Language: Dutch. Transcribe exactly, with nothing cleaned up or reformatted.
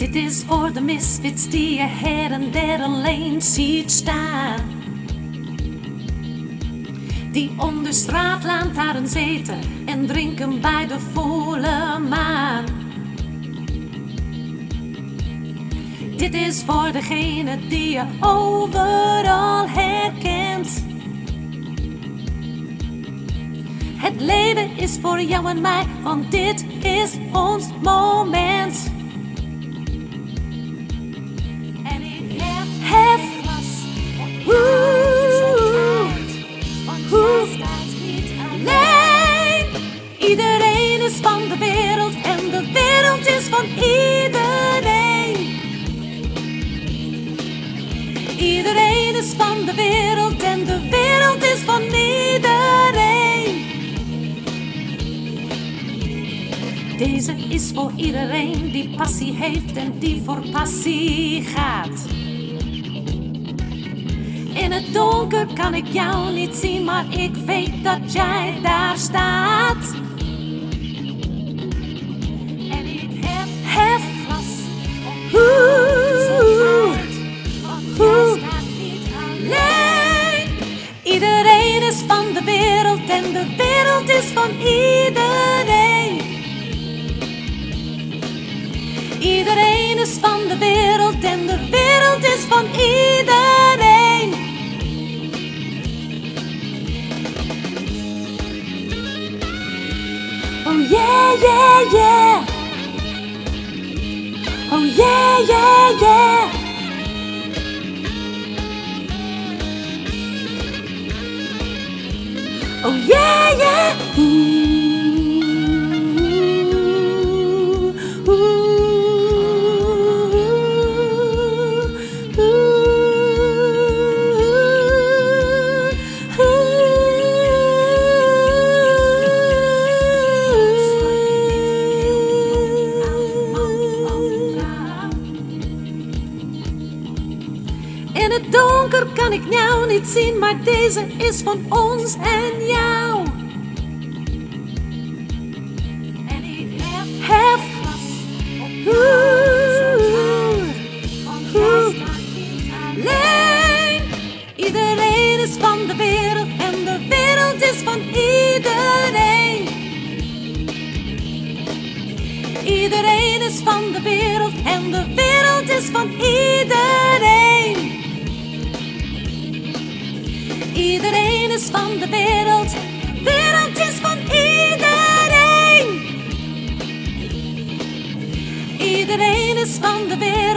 Dit is voor de misfits die je her en der alleen ziet staan. Die onder straatlantaarn zitten en drinken bij de volle maan. Dit is voor degene die je overal herkent. Het leven is voor jou en mij, want dit is ons moment. En ik heb, heb glas, alleen. Iedereen is van de wereld en de wereld is van iedereen. Iedereen is van de wereld en de wereld is van iedereen. Deze is voor iedereen die passie heeft en die voor passie gaat. In het donker kan ik jou niet zien, maar ik weet dat jij daar staat. En ik heb, heb glas op zo'n want jij staat niet alleen. Iedereen is van de wereld en de wereld is van iedereen. Iedereen is van de wereld en de wereld is van iedereen. Oh yeah, yeah, yeah. Oh yeah, yeah, yeah. Oh yeah, yeah. Ooh. In het donker kan ik jou niet zien, maar deze is van ons en jou. En ik heb, heb glas op want jij staat niet alleen. Iedereen is van de wereld en de wereld is van iedereen. Iedereen is van de wereld en de wereld is van iedereen. Iedereen is van de wereld, wereld is van iedereen. Iedereen is van de wereld.